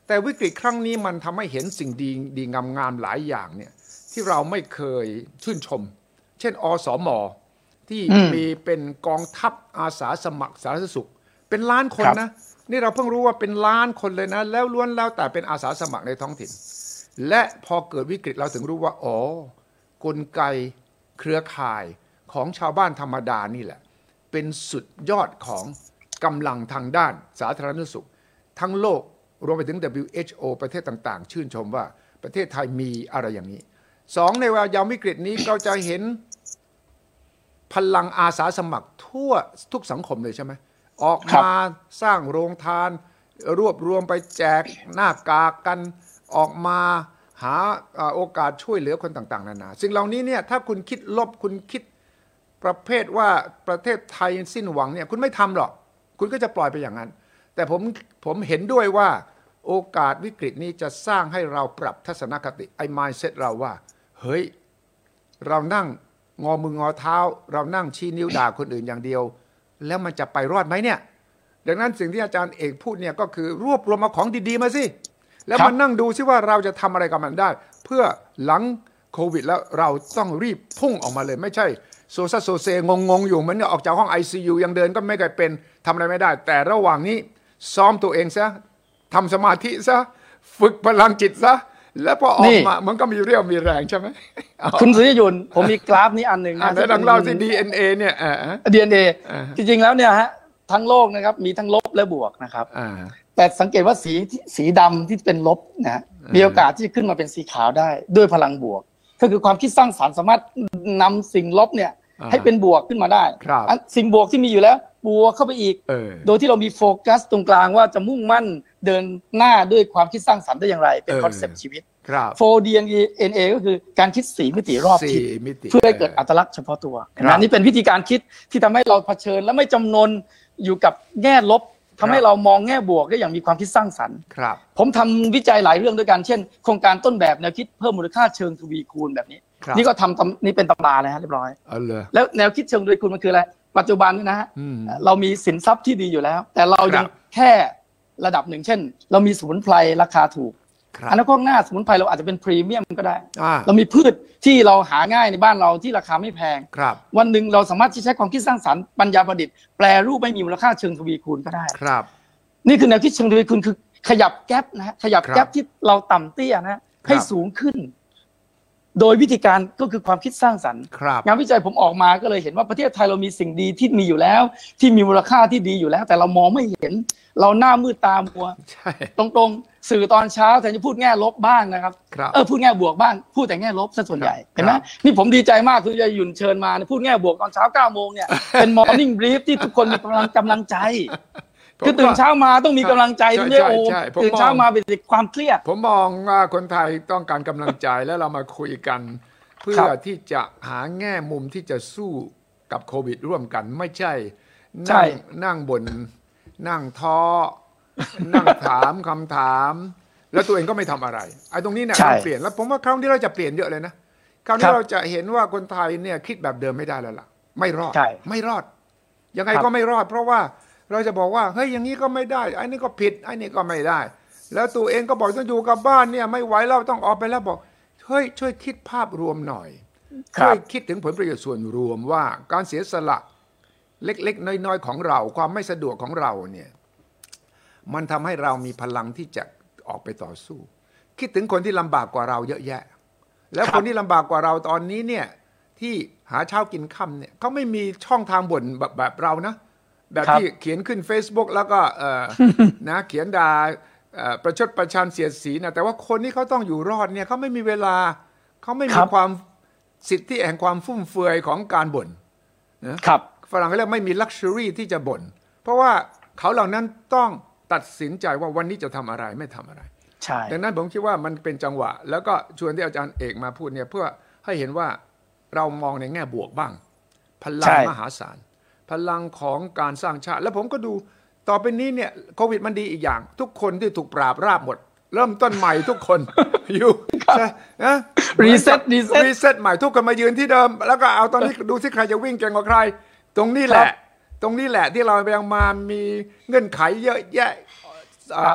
แต่วิกฤตครั้งนี้มันทำให้เห็นสิ่งดีดีงามๆหลายอย่างเนี่ยที่เราไม่เคยชื่นชมเช่นอสม.ที่มีเป็นกองทัพอาสาสมัครสาธารณสุขเป็นล้านคนนะนี่เราเพิ่งรู้ว่าเป็นล้านคนเลยนะแล้วล้วนแล้วแต่เป็นอาสาสมัครในท้องถิ่นและพอเกิดวิกฤตเราถึงรู้ว่าอ๋อกลไกเครือข่ายของชาวบ้านธรรมดานี่แหละเป็นสุดยอดของกำลังทางด้านสาธารณสุขทั้งโลกรวมไปถึง ดับเบิลยู เอช โอ ประเทศต่างๆชื่นชมว่าประเทศไทยมีอะไรอย่างนี้สองในเวลายามวิกฤตนี้เราจะเห็นพลังอาสาสมัครทั่วทุกสังคมเลยใช่ไหมออกมาสร้างโรงทานรวบรวมไปแจกหน้ากากกันออกมาหาโอกาสช่วยเหลือคนต่างๆนานาสิ่งเหล่านี้เนี่ยถ้าคุณคิดลบคุณคิดประเภทว่าประเทศไทยสิ้นหวังเนี่ยคุณไม่ทำหรอกคุณก็จะปล่อยไปอย่างนั้นแต่ผมผมเห็นด้วยว่าโอกาสวิกฤตนี้จะสร้างให้เราปรับทัศนคติไอ้ mindset เราว่าเฮ้ยเรานั่งงอมืองอเท้าเรานั่งชี้นิ้วด่าคนอื่นอย่างเดียวแล้วมันจะไปรอดไหมเนี่ยดังนั้นสิ่งที่อาจารย์เอกพูดเนี่ยก็คือรวบรวมเอาของดีๆมาสิแล้วมานั่งดูซิว่าเราจะทำอะไรกับมันได้เพื่อหลังโควิดแล้วเราต้องรีบพุ่งออกมาเลยไม่ใช่โซซัสโซเซงงๆอยู่เหมือนออกจากห้อง ไอ ซี ยู ยังเดินก็ไม่เคยเป็นทำอะไรไม่ได้แต่ระหว่างนี้ซ้อมตัวเองซะทำสมาธิซะฝึกพลังจิตซะแล้วพอออกมามันก็มีเรี่ยวมีแรงใช่ไหมคุณสุริยุนผมมีกราฟนี้อันหนึ่งนะที่ดังเล่าที่ ดี เอ็น เอ เนี่ยดี เอ็น เอ จริงๆแล้วเนี่ยฮะทั้งโลกนะครับมีทั้งลบและบวกนะครับแต่สังเกตว่าสีสีดำที่เป็นลบนะมีโอกาสที่จะขึ้นมาเป็นสีขาวได้ด้วยพลังบวกก็คือความคิดสร้างสรรค์สามารถนำสิ่งลบเนี่ยให้เป็นบวกขึ้นมาได้สิ่งบวกที่มีอยู่แล้วบวกเข้าไปอีกโดยที่เรามีโฟกัสตรงกลางว่าจะมุ่งมั่นเดินหน้าด้วยความคิดสร้างสรรค์ได้อย่างไรเป็นคอนเซ็ปต์ชีวิต โฟร์ ดี เอ็น เอ ก็คือการคิดสี่มิติรอบทิศเพื่อให้เกิดอัตลักษณ์เฉพาะตัวนะนี่เป็นวิธีการคิดที่ทำให้เราเผชิญและไม่จำนนอยู่กับแง่ลบทำให้เรามองแง่บวกได้อย่างมีความคิดสร้างสรรค์ผมทำวิจัยหลายเรื่องด้วยกันเช่นโครงการต้นแบบแนวคิดเพิ่มมูลค่าเชิงทวีคูณแบบนี้นี่ก็ทำนี่เป็นตำราเลยฮะเรียบร้อยแล้วแนวคิดเชิงทวีคูณมันคืออะไรปัจจุบันนี่นะฮะเรามีสินทรัพย์ที่ดีอยู่แล้วแต่เรายังแค่ระดับหนึ่งเช่นเรามีสมุนไพรราคาถูกอนาคตหน้าสมุนไพรเราอาจจะเป็นพรีเมียมก็ได้เรามีพืชที่เราหาง่ายในบ้านเราที่ราคาไม่แพงวันหนึ่งเราสามารถที่ใช้ความคิดสร้างสรรค์ปัญญาประดิษฐ์แปลรูปไม่มีมูลค่าเชิงทวีคูณก็ได้นี่คือแนวคิดเชิงทวีคูณคือขยับแก๊ปนะฮะขยับแก๊ปที่เราต่ำเตี้ยนะให้สูงขึ้นโดยวิธีการก็คือความคิดสร้างสรรค์งานวิจัยผมออกมาก็เลยเห็นว่าประเทศไทยเรามีสิ่งดีที่มีอยู่แล้วที่มีมูลค่าที่ดีอยู่แล้วแต่เรามองไม่เห็นเราหน้ามืดตามัวตรงๆสื่อตอนเช้าแทนจะพูดแง่ลบบ้างนะครับเออพูดแง่บวกบ้างพูดแต่แง่ลบซะส่วนใหญ่เห็นไหมนี่ผมดีใจมากคือจะหยุ่นเชิญมาพูดแง่บวกตอนเช้าเก้าโมงเนี่ยเป็น morning brief ที่ทุกคนมีกำลังกำลังใจคือตื่นเช้ามาต้องมีกำลังใจไม่ใช่โอ้ตื่นเช้ามาเป็นความเครียดผมมองว่าคนไทยต้องการกำลังใจแล้วเรามาคุยกันเพื่อที่จะหาแง่มุมที่จะสู้กับโควิดร่วมกันไม่ใช่นั่งนั่งบนนั่งท้อนั่งถามคำถามแล้วตัวเองก็ไม่ทำอะไรไอ้ตรงนี้เนี่ยต้องเปลี่ยนแล้วผมว่าคราวนี้เราจะเปลี่ยนเยอะเลยนะคราวนี้เราจะเห็นว่าคนไทยเนี่ยคิดแบบเดิมไม่ได้แล้วล่ะไม่รอดไม่รอดยังไงก็ไม่รอดเพราะว่าเราจะบอกว่าเฮ้ยอย่างนี้ก็ไม่ได้ไอ้นี่ก็ผิดไอ้นี่ก็ไม่ได้แล้วตัวเองก็บอกต้องอยู่กับบ้านเนี่ยไม่ไหวแล้วต้องออกไปแล้วบอกเฮ้ยช่วยคิดภาพรวมหน่อยช่วยคิดถึงผลประโยชน์ส่วนรวมว่าการเสียสละเล็กๆน้อยๆของเราความไม่สะดวกของเราเนี่ยมันทำให้เรามีพลังที่จะออกไปต่อสู้คิดถึงคนที่ลำบากกว่าเราเยอะแยะแล้วคนที่ลำบากกว่าเราตอนนี้เนี่ยที่หาเช้ากินค่ำเนี่ยเขาไม่มีช่องทางบ่นแบบแบบเรานะแบบที่เขียนขึ้น Facebook แล้วก็นะเขียนด่าประชดประชันเสียดสีนะแต่ว่าคนที่เขาต้องอยู่รอดเนี่ยเขาไม่มีเวลาเขาไม่มีความสิทธิแห่งความฟุ่มเฟือยของการบ่นนะครับฝรั่งเขาเรียกไม่มี luxury ที่จะบ่นเพราะว่าเขาเหล่านั้นต้องตัดสินใจว่าวันนี้จะทำอะไรไม่ทำอะไรใช่ดังนั้นผมคิดว่ามันเป็นจังหวะแล้วก็ชวนที่อาจารย์เอกมาพูดเนี่ยเพื่อให้เห็นว่าเรามองในแง่บวกบ้างพลังมหาศาลพลังของการสร้างชาติแล้วผมก็ดูต่อไปนี้เนี่ยโควิดมันดีอีกอย่างทุกคนที่ถูกปราบราบหมดเริ่มต้นใหม่ทุกคนอยู่ใช่นะรีเซ็ตรีเซ็ตรีเซ็ตใหม่ทุกคนมายืนที่เดิมแล้วก็เอาตอนนี้ดูที่ใครจะวิ่งเก่งกว่าใครตรงนี้แหละตรงนี้แหละที่เรายังมามีเงื่อนไขเยอะแยะ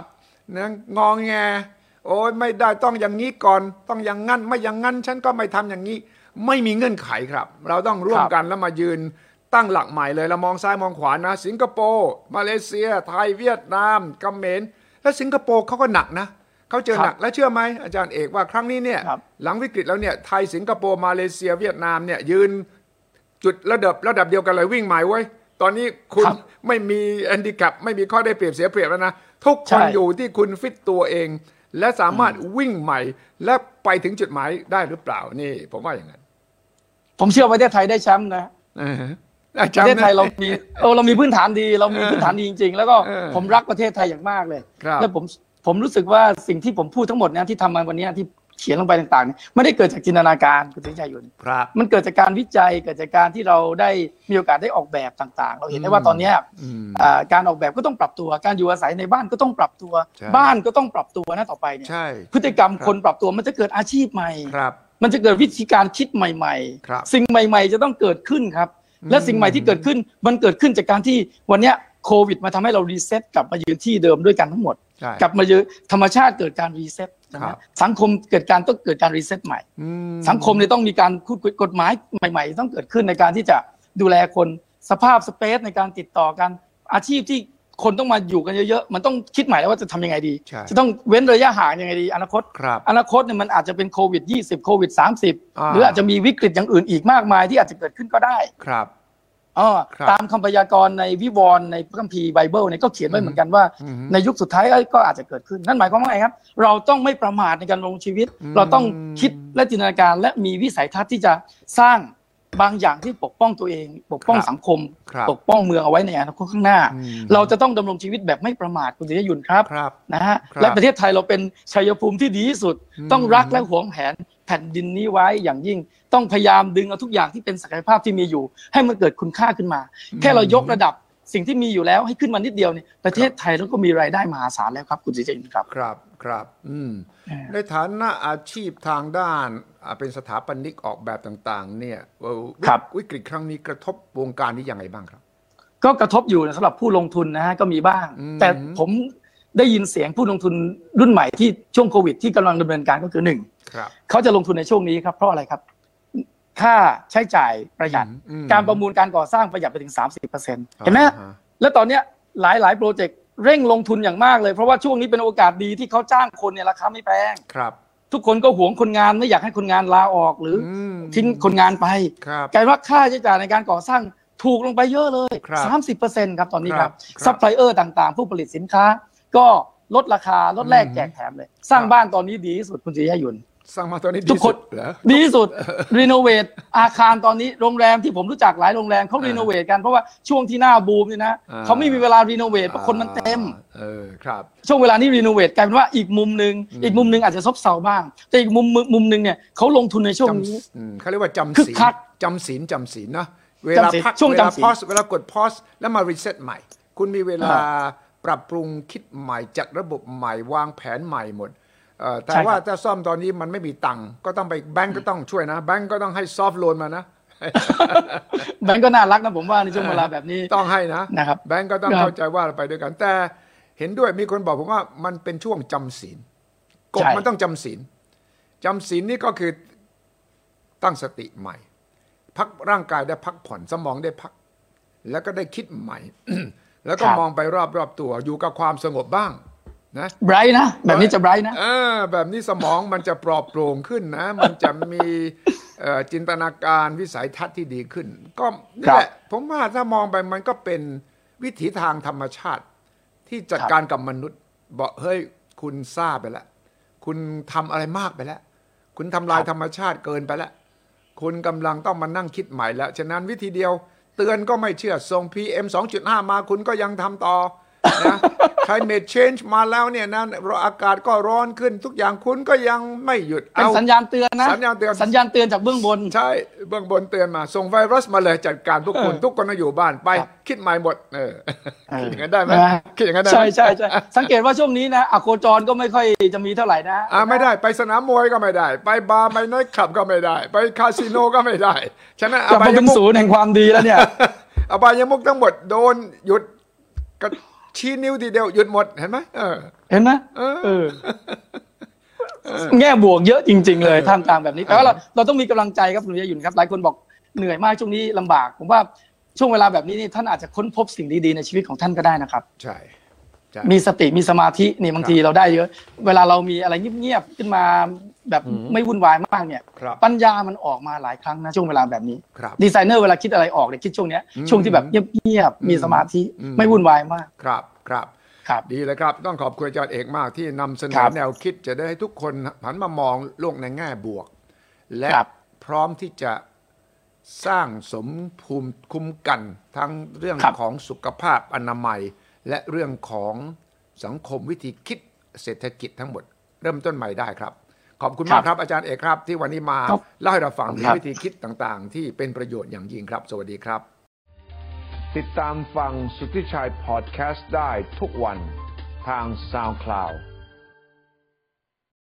นะงองแงโอ้ยไม่ได้ต้องอย่างนี้ก่อนต้องอย่างงั้นไม่อย่างงั้นฉันก็ไม่ทำอย่างนี้ไม่มีเงื่อนไขครับเราต้องร่วมกันแล้วมายืนตั้งหลักใหม่เลยเรามองซ้ายมองขวานะสิงคโปร์มาเลเซียไทยเวียดนามเขมรและสิงคโปร์เขาก็หนักนะเขาเจอหนักและเชื่อไหมอาจารย์เอกว่าครั้งนี้เนี่ยหลังวิกฤตแล้วเนี่ยไทยสิงคโปร์มาเลเซียเวียดนามเนี่ยยืนจุดระดับระดับเดียวกันเลยวิ่งใหม่เว้ยตอนนี้คุณไม่มีแฮนดิแคปไม่มีข้อได้เปรียบเสียเปรียบแล้วนะทุกคนอยู่ที่คุณฟิตตัวเองและสามารถวิ่งใหม่และไปถึงจุดหมายได้หรือเปล่านี่ผมว่าอย่างนั้นผมเชื่อประเทศไทยได้แชมป์นะประเทศไทยเรามีเออเรามีพื้นฐานดีเรามีพื้นฐานดีจริงๆแล้วก็ผมรักประเทศไทยอย่างมากเลยแล้วผมผมรู้สึกว่าสิ่งที่ผมพูดทั้งหมดเนี่ยที่ทำมาวันนี้ที่เขียนลงไปต่างๆเนี่ยไม่ได้เกิดจากจินตนาการคุณสิทธิชัยยุนมันเกิดจากการวิจัยเกิดจากการที่เราได้มีโอกาสได้ออกแบบต่างๆเราเห็นได้ว่าตอนนี้การออกแบบก็ต้องปรับตัวการอยู่อาศัยในบ้านก็ต้องปรับตัวบ้านก็ต้องปรับตัวนะต่อไปเนี่ยพฤติกรรมคนปรับตัวมันจะเกิดอาชีพใหม่มันจะเกิดวิธีการคิดใหม่ๆสิ่งใหม่ๆจะต้องเกิดขึ้นครับและสิ่งใหม่ที่เกิดขึ้นมันเกิดขึ้นจากการที่วันนี้โควิดมาทำให้เรารีเซ็ตกลับมายืนที่เดิมด้วยกันทั้งหมดกลับมายืนธรรมชาติเกิดการรีเซ็ตสังคมเกิดการต้องเกิดการรีเซ็ตใหม่สังคมเนี่ยต้องมีการพูดคุยกฎหมายใหม่ๆต้องเกิดขึ้นในการที่จะดูแลคนสภาพสเปซในการติดต่อกันอาชีพที่คนต้องมาอยู่กันเยอะๆมันต้องคิดใหม่แล้วว่าจะทำยังไงดีจะต้องเว้นระยะห่างยังไงดีอนาคตอนาคตเนี่ยมันอาจจะเป็นโควิดยี่สิบโควิดสามสิบหรืออาจจะมีวิกฤตอย่างอื่นอีกมากมายที่อาจจะเกิดขึ้นก็ได้ครับอ๋อตามคำพยากรณ์ในวิวรณ์ในพระคัมภีร์ไบเบิลเนี่ยก็เขียนไว้เหมือนกันว่าในยุคสุดท้ายก็อาจจะเกิดขึ้นนั่นหมายความว่าไงครับเราต้องไม่ประมาทในการลงชีวิตเราต้องคิดและจินตนาการและมีวิสัยทัศน์ที่จะสร้างบางอย่างที่ปกป้องตัวเองปกป้องสังคมปกป้องเมืองเอาไว้ในอนาคตข้างหน้าเราจะต้องดำรงชีวิตแบบไม่ประมาทคุณสิทธิยุนครับนะฮะและประเทศไทยเราเป็นชัยภูมิที่ดีที่สุดต้องรักและหวงแหนแผ่นดินนี้ไว้อย่างยิ่งต้องพยายามดึงเอาทุกอย่างที่เป็นศักยภาพที่มีอยู่ให้มันเกิดคุณค่าขึ้นมาแค่เรายกระดับสิ่งที่มีอยู่แล้วให้ขึ้นมานิดเดียวเนี่ยประเทศไทยเราก็มีรายได้มหาศาลแล้วครับคุณสิทธิยุนครับครับครับอืมในฐานะอาชีพทางด้านเป็นสถาปนิกออกแบบต่างๆเนี่ยวิกฤตครั้งนี้กระทบวงการนี้ยังไงบ้างครับก็กระทบอยู่สำหรับผู้ลงทุนนะฮะก็มีบ้างแต่ผมได้ยินเสียงผู้ลงทุนรุ่นใหม่ที่ช่วงโควิดที่กำลังดำเนินการก็คือหนึ่งเขาจะลงทุนในช่วงนี้ครับเพราะอะไรครับค่าใช้จ่ายประหยัดการประมูลการก่อสร้างประหยัดไปถึง สามสิบเปอร์เซ็นต์ เห็นไหมแล้วตอนนี้หลายๆโปรเจกต์เร่งลงทุนอย่างมากเลยเพราะว่าช่วงนี้เป็นโอกาสดีที่เขาจ้างคนเนี่ยราคาไม่แพงทุกคนก็หวงคนงานไม่อยากให้คนงานลาออกหรือทิ้งคนงานไปกลายว่าค่าใช้จ่ายในการก่อสร้างถูกลงไปเยอะเลย สามสิบเปอร์เซ็นต์ ครับตอนนี้ครับซัพพลายเออร์ต่างๆผู้ผลิตสินค้าก็ลดราคาลดแลกแจกแถมเลยสร้างบ้านตอนนี้ดีที่สุดคุณสิทธิยุนสร้างมาตอนนี้ดีสุดเหรอดีที่สุดรีโนเวทอาคารตอนนี้โรงแรมที่ผมรู้จักหลายโรงแรมเขารีโนเวทกันเพราะว่าช่วงที่หน้าบูมนี่นะเขาไม่มีเวลารีโนเวทเพราะคนมันเต็มเออครับช่วงเวลานี้รีโนเวทกลายเป็นว่าอีกมุมนึงอีกมุมนึงอาจจะซบเซาบ้างแต่อีกมุมมุมนึงเนี่ยเขาลงทุนในช่วงนี้เขาเรียกว่าจำศีลจำศีลจำศีลนะเวลาพักเวลาพอสเวลากดพอสแล้วมารีเซ็ตใหม่คุณมีเวลาปรับปรุงคิดใหม่จัดระบบใหม่วางแผนใหม่หมดแต่ว่าถ้าซ่อมตอนนี้มันไม่มีตังค์ก็ต้องไปแบงก์ก็ต้องช่วยนะแบงก์ก็ต้องให้ซอฟต์โลนมานะแบงก์ก็น่ารักนะผมว่าในช่วงเวลาแบบนี้ต้องให้นะนะครับแบงก์ก็ต้องเข้าใจว่าเราไปด้วยกันแต่เห็นด้วยมีคนบอกผมว่ามันเป็นช่วงจำศีลกฎมันต้องจำศีลจำศีลนี่ก็คือตั้งสติใหม่พักร่างกายได้พักผ่อนสมองได้พักแล้วก็ได้คิดใหม่ แล้วก็มองไปรอบๆตัวอยู่กับความสงบบ้างนะไบรท์นะแบบนี้จะไบรท์นะเออแบบนี้สมองมันจะปลอดโปร่งขึ้นนะมันจะมีจินตนาการวิสัยทัศน์ที่ดีขึ้นก็นี่แหละผมว่าถ้ามองไปมันก็เป็นวิถีทางธรรมชาติที่จัดการกับมนุษย์บอกเฮ้ยคุณซ่าไปแล้วคุณทำอะไรมากไปแล้วคุณทำลายธรรมชาติเกินไปแล้วคุณกำลังต้องมานั่งคิดใหม่แล้วฉะนั้นวิธีเดียวเตือนก็ไม่เชื่อส่ง พี เอ็ม สองจุดห้า มาคุณก็ยังทำต่อนะ climate change มาแล้วเนี่ยนะอากาศก็ร้อนขึ้นทุกอย่างคุณก็ยังไม่หยุดเป็นสัญญาณเตือนนะสัญญาณเตือนสัญญาณเตือนจากเบื้องบนใช่เบื้องบนเตือนมาส่งไวรัสมาเลยจัดการทุกคนทุกคนต้องอยู่บ้านไปคิดใหม่หมดเออคิดอย่างนั้นได้ไหมคิดอย่างนั้นได้ใช่ใช่ใช่สังเกตว่าช่วงนี้นะอโคจรก็ไม่ค่อยจะมีเท่าไหร่นะอ่าไม่ได้ไปสนามมวยก็ไม่ได้ไปบาร์ไปไนท์คลับก็ไม่ได้ไปคาสิโนก็ไม่ได้ฉะนั้นอบายมุกศูนย์แห่งความดีแล้วเนี่ยอบายมุกทั้งหมดโดนหยุดชี้นิ้วทีเดียวหยุดหมดเห็นไหมเออเห็นไหมเออแง่บวกเยอะจริงๆเลยท่ามกลางแบบนี้แต่ว่าเราเราต้องมีกำลังใจครับคุณวิทยายุนครับหลายคนบอกเหนื่อยมากช่วงนี้ลำบากผมว่าช่วงเวลาแบบนี้นี่ท่านอาจจะค้นพบสิ่งดีๆในชีวิตของท่านก็ได้นะครับใช่มีสติมีสมาธินี่บางทีเราได้เยอะเวลาเรามีอะไรเงียบๆขึ้นมาแบบไม่วุ่นวายมากเนี่ยปัญญามันออกมาหลายครั้งนะช่วงเวลาแบบนี้ดีไซเนอร์เวลาคิดอะไรออกเนี่ยคิดช่วงนี้ช่วงที่แบบเงียบๆมีสมาธิไม่วุ่นวายมากครับครับดีเลยครับต้องขอบคุณอาจารย์เอกมากที่นำเสนอแนวคิดจะได้ให้ทุกคนหันมามองโลกในแง่บวกและพร้อมที่จะสร้างสมภูมิคุ้มกันทั้งเรื่องของสุขภาพอนามัยและเรื่องของสังคมวิธีคิดเศรษฐกิจทั้งหมดเริ่มต้นใหม่ได้ครับขอบคุณมากครับอาจารย์เอกครับที่วันนี้มาเล่าให้เราฟังถึงวิธีคิดต่างๆที่เป็นประโยชน์อย่างยิ่งครับสวัสดีครับติดตามฟังสุทธิชัยพอดแคสต์ได้ทุกวันทาง SoundCloud